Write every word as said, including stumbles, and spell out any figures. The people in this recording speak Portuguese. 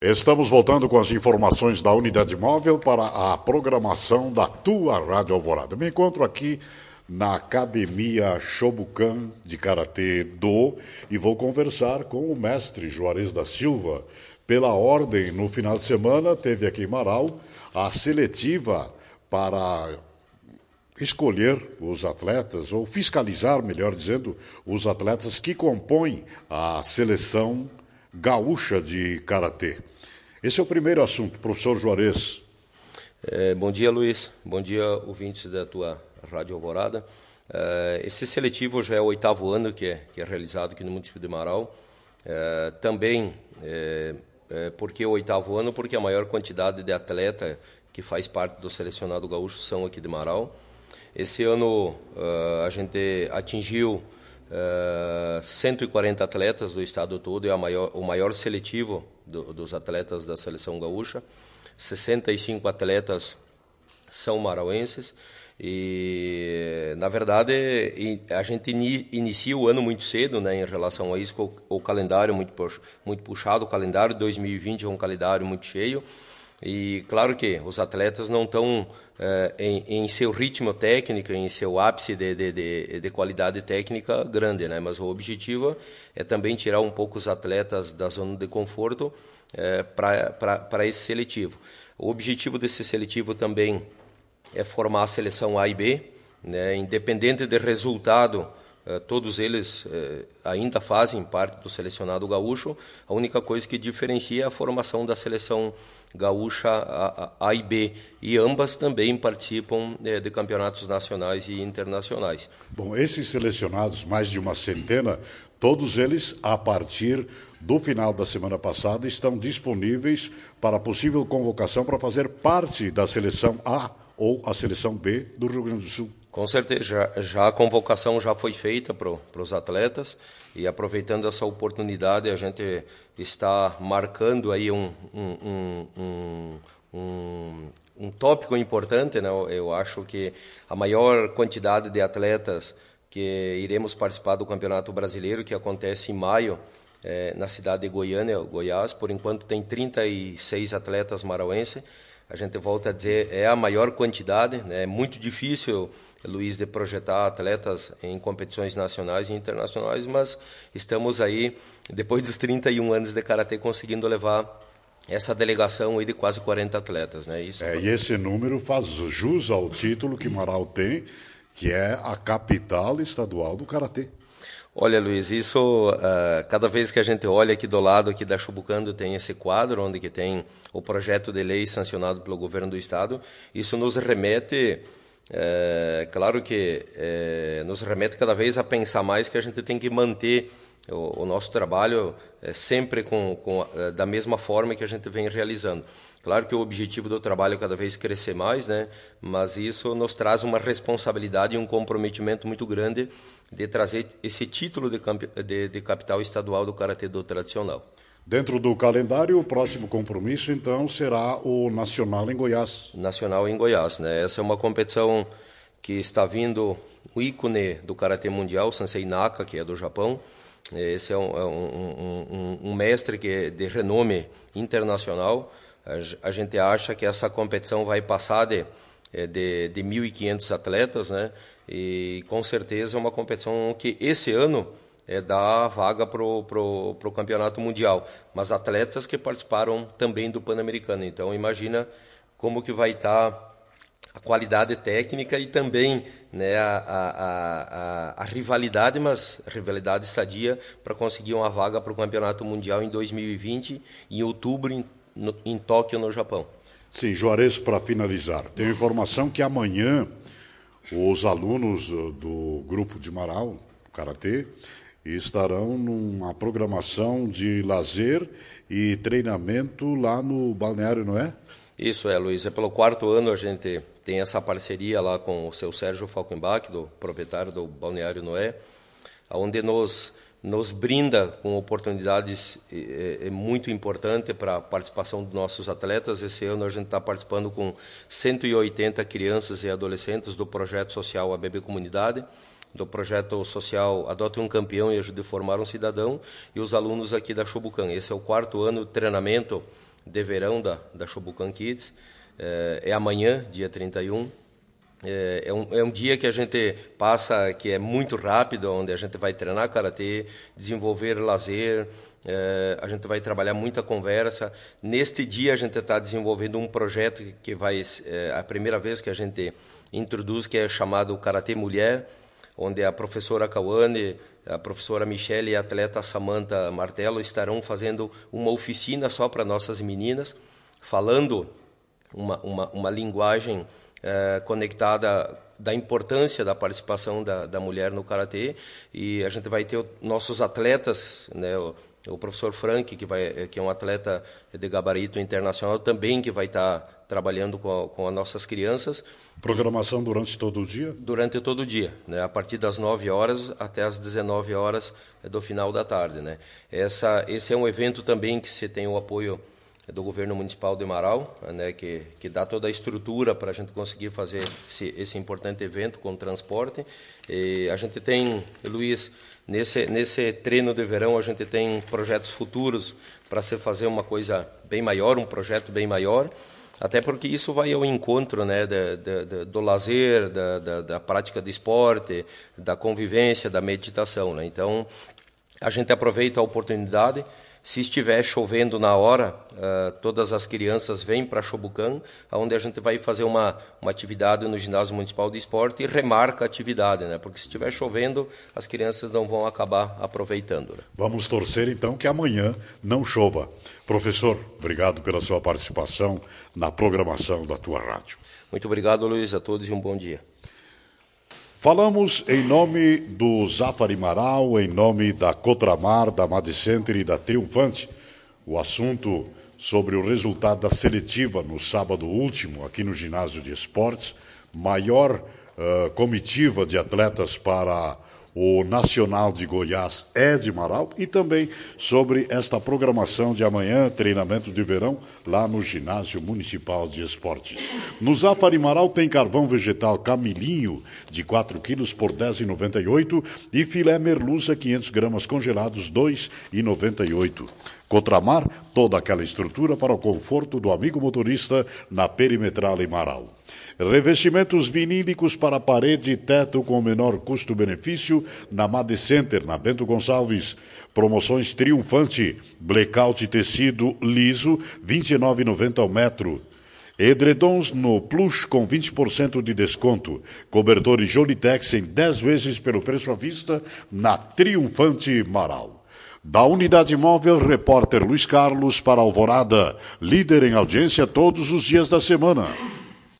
Estamos voltando com as informações da Unidade Móvel para a programação da tua Rádio Alvorada. Me encontro aqui na Academia Shobukan de Karatê Do e vou conversar com o mestre Juarez da Silva. Pela ordem, no final de semana, teve aqui em Marau a seletiva para escolher os atletas, ou fiscalizar, melhor dizendo, os atletas que compõem a seleção gaúcha de Karatê. Esse é o primeiro assunto, professor Juarez. É, bom dia, Luiz. Bom dia, ouvintes da tua Rádio Alvorada. É, esse seletivo já é o oitavo ano que é, que é realizado aqui no município de Marau. É, também, é, é, porque o oitavo ano? Porque a maior quantidade de atleta que faz parte do selecionado gaúcho são aqui de Marau. Esse ano uh, a gente atingiu uh, cento e quarenta atletas do estado todo, é a maior, o maior seletivo do, dos atletas da seleção gaúcha. sessenta e cinco atletas são marauenses e, na verdade, a gente inicia o ano muito cedo, né, em relação a isso, com o, o calendário muito, muito puxado. O calendário de dois mil e vinte é um calendário muito cheio. E claro que os atletas não estão eh, em, em seu ritmo técnico, em seu ápice de, de, de, de qualidade técnica grande, né? Mas o objetivo é também tirar um pouco os atletas da zona de conforto eh, para esse seletivo. O objetivo desse seletivo também é formar a seleção A e B, né? Independente do resultado. Todos eles eh, ainda fazem parte do selecionado gaúcho. A única coisa que diferencia é a formação da seleção gaúcha A, A, A e B. E ambas também participam eh, de campeonatos nacionais e internacionais. Bom, esses selecionados, mais de uma centena, todos eles, a partir do final da semana passada, estão disponíveis para possível convocação para fazer parte da seleção A ou a seleção B do Rio Grande do Sul. Com certeza, já, já a convocação já foi feita para os atletas e, aproveitando essa oportunidade, a gente está marcando aí um, um, um, um, um tópico importante, né? Eu acho que a maior quantidade de atletas que iremos participar do Campeonato Brasileiro, que acontece em maio, é, na cidade de Goiânia, Goiás, por enquanto tem trinta e seis atletas marauenses. A gente volta a dizer, é a maior quantidade, né? É muito difícil, Luiz, de projetar atletas em competições nacionais e internacionais, mas estamos aí, depois dos trinta e um anos de Karatê, conseguindo levar essa delegação aí de quase quarenta atletas, né? Isso... É, e esse número faz jus ao título que Marau tem, que é a capital estadual do Karatê. Olha, Luiz, isso, uh, cada vez que a gente olha aqui do lado aqui da Shobukan, tem esse quadro onde que tem o projeto de lei sancionado pelo governo do estado. Isso nos remete, é, claro que é, nos remete cada vez a pensar mais que a gente tem que manter o, o nosso trabalho é, sempre com, com, é, da mesma forma que a gente vem realizando. Claro que o objetivo do trabalho é cada vez crescer mais, né? Mas isso nos traz uma responsabilidade e um comprometimento muito grande de trazer esse título de, de, de capital estadual do Karatê do tradicional. Dentro do calendário, o próximo compromisso, então, será o Nacional em Goiás. Nacional em Goiás, né? Essa é uma competição que está vindo o ícone do Karatê mundial, Sensei Naka, que é do Japão. Esse é um, um, um, um mestre que é de renome internacional. A gente acha que essa competição vai passar de, de, de mil e quinhentos atletas, né? E com certeza é uma competição que esse ano é, dá vaga para o pro, pro campeonato mundial, mas atletas que participaram também do Pan-Americano. Então imagina como que vai estar tá a qualidade técnica e também, né, a, a, a, a rivalidade, mas rivalidade sadia para conseguir uma vaga para o campeonato mundial em dois mil e vinte, em outubro, em No, em Tóquio, no Japão. Sim, Juarez, para finalizar, tenho informação que amanhã os alunos do grupo de Marau, Karatê, estarão numa programação de lazer e treinamento lá no Balneário Noé? Isso é, Luiz, é pelo quarto ano a gente tem essa parceria lá com o seu Sérgio Falkenbach, do proprietário do Balneário Noé, onde nos nos brinda com oportunidades é, é muito importante para a participação dos nossos atletas. Esse ano a gente está participando com cento e oitenta crianças e adolescentes do projeto social A B B Comunidade, do projeto social Adote um Campeão e Ajude a Formar um Cidadão, e os alunos aqui da Shobukan. Esse é o quarto ano de treinamento de verão da, da Shobukan Kids. É, é amanhã, dia trinta e um. É, é, um, é um dia que a gente passa, que é muito rápido, onde a gente vai treinar karatê, desenvolver lazer, é, a gente vai trabalhar muita conversa. Neste dia a gente está desenvolvendo um projeto que vai, é a primeira vez que a gente introduz, que é chamado Karatê Mulher, onde a professora Kawane, a professora Michele e a atleta Samantha Martello estarão fazendo uma oficina só para nossas meninas, falando uma, uma, uma linguagem É, conectada da importância da participação da, da mulher no karatê, e a gente vai ter o, nossos atletas, né, o, o professor Frank, que, vai, que é um atleta de gabarito internacional, também que vai estar tá trabalhando com, a, com as nossas crianças. Programação durante todo o dia? Durante todo o dia, né, a partir das nove horas até as dezenove horas do final da tarde. Né. Essa, esse é um evento também que se tem o apoio do governo municipal de Marau, né, que, que dá toda a estrutura para a gente conseguir fazer esse, esse importante evento com transporte. E a gente tem, Luiz, nesse, nesse treino de verão, a gente tem projetos futuros para se fazer uma coisa bem maior, um projeto bem maior, até porque isso vai ao encontro, né, de, de, de, do lazer, da, da, da prática de esporte, da convivência, da meditação. Né? Então, a gente aproveita a oportunidade. Se estiver chovendo na hora, uh, todas as crianças vêm para Shobukan, onde a gente vai fazer uma, uma atividade no Ginásio Municipal de Esporte e remarca a atividade, né? Porque se estiver chovendo, as crianças não vão acabar aproveitando. Né? Vamos torcer então que amanhã não chova. Professor, obrigado pela sua participação na programação da tua rádio. Muito obrigado, Luiz, a todos e um bom dia. Falamos em nome do Zafari Marau, em nome da Cotramar, da Mad Center e da Triunfante. O assunto sobre o resultado da seletiva no sábado último, aqui no Ginásio de Esportes, maior uh, comitiva de atletas para o Nacional de Goiás é de Marau, e também sobre esta programação de amanhã, treinamento de verão, lá no Ginásio Municipal de Esportes. No Zafari Marau tem carvão vegetal Camilinho, de quatro quilos por dez reais e noventa e oito centavos, e filé merluza, quinhentos gramas congelados, dois reais e noventa e oito centavos. Cotramar, toda aquela estrutura para o conforto do amigo motorista na Perimetral em Marau. Revestimentos vinílicos para parede e teto com o menor custo-benefício na Mad Center, na Bento Gonçalves. Promoções Triunfante, blackout tecido liso, vinte e nove reais e noventa centavos ao metro. Edredons no Plush com vinte por cento de desconto. Cobertores Jolitex em dez vezes pelo preço à vista na Triunfante Marau. Da Unidade Móvel, repórter Luiz Carlos para Alvorada, líder em audiência todos os dias da semana.